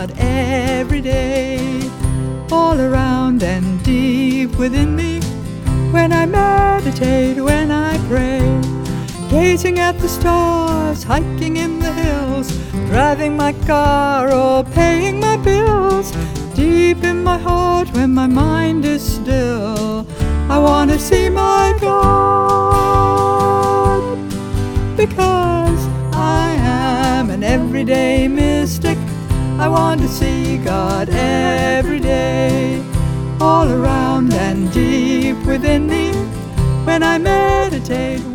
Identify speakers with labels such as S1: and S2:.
S1: God every day, all around and deep within me. When I meditate, when I pray, gazing at the stars, hiking in the hills, driving my car or paying my bills, deep in my heart when my mind is still, I want to see my God, because I am an everyday mystic. I want to see God every day, all around and deep within me. When I meditate,